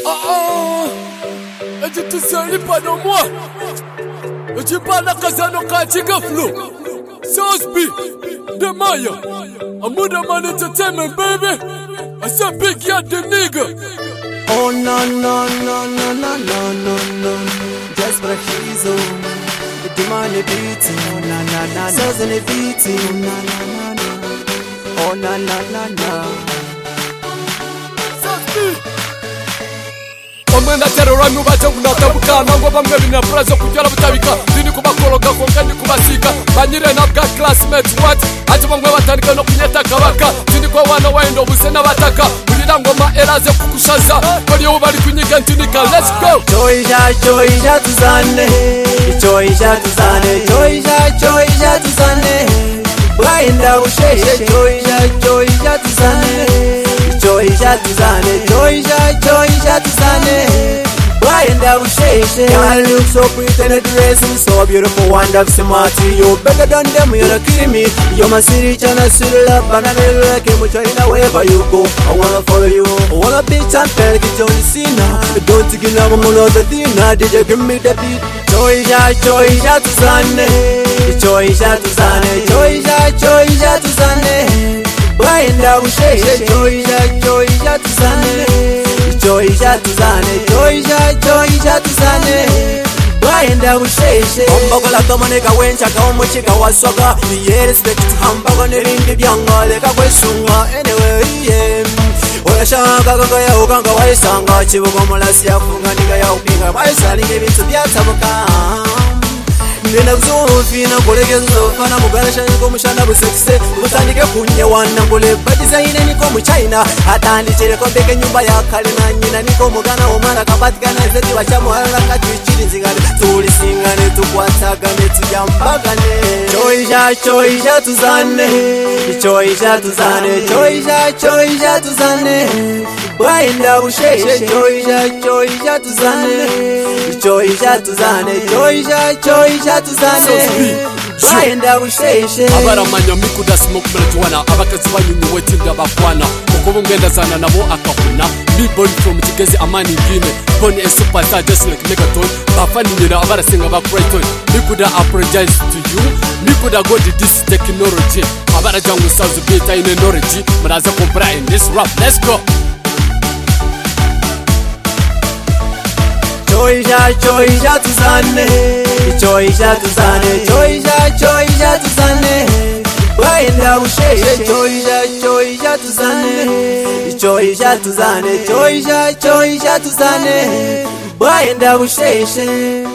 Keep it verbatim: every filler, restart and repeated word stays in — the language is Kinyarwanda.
Ah ah, et tu sais pas de moi. Et tu parles à Kazano Kachigaflo. Sosby, the Maya. I'm with a man entertainment, baby. I said big yard the nigga. Oh no no no no no no no no. Just for a hizo. The money beating. Oh na na na. Sounds in the beating. Oh na na na na. Oh na na na na. Sosby. Omwenda terora nubaje kunatabuka nango bamwe bina prazo kujara butabika dini kubakoroga konka ndi kubasika banyire na bwa classmates what ati bamwe batandika no kunyeta kabaka dini kwa wana wendo busena bataka burira ngoma eraze kukushaza kuri ubu bari kunyiga ntinika let's go Joyja joyja tuzane joyja tuzane joyja joyja tuzane bwaenda usheshe joyja joyja tuzane joyja tuzane joyja joyja tuzane bwaenda usheshe I look so pretty in a dress and so beautiful wonderful smarty you better than them you're killing me you're my city chana city love and I'm like you China wherever you go I wanna follow you I wanna be champion get on the scene now don't you give me more the thing now did you give me the beat joyja joyja tuzane joyja tuzane joyja joyja tuzane bwaenda usheshe joyja joyja tuzane joyja tuzane joyja joyja tuzane bwaenda usheshe ombogola tomoneka wenchaka omuchika wasoka ye respect hambago nerindi byanga leka kwesunga anyway yeah oyashaka kaka ya ukanga waisanga chibugo mulasi yafunga ndiga ya upinga waisalinga ebintu byatabuka Nena kuzofina ngolekezo fana mugalasha niko mushanda busekise utandike kunye wana ngole badizaine niko mu China atandi chere kombeke nyumba ya kale na nyina niko mugana omwana kapatikana zeti bachamo haraka tuchiri nzingane tuli singane tukwatagane tujambagane joyja joyja tuzane joyja tuzane joyja joyja tuzane bwaenda usheshe joyja joyja tuzane joyja tuzane joyja joyja tuzane bwaenda usheshe abaramanya mikuda smoke marijuana abakazi banyunyu wetinda bakwana ukubu ngenda zana nabo akahuna me born from Kigezi amani ngine born a superstar just like Megaton bafani nyina abarasenga ba Brighton mikuda apologize to you mikuda go to this technology abarajangu south beta in knowledge muraza compare in this rap let's go Joyja joyja tuzane joyja tuzane joyja joyja tuzane bwaenda usheshe joyja joyja tuzane joyja tuzane joyja joyja tuzane bwaenda usheshe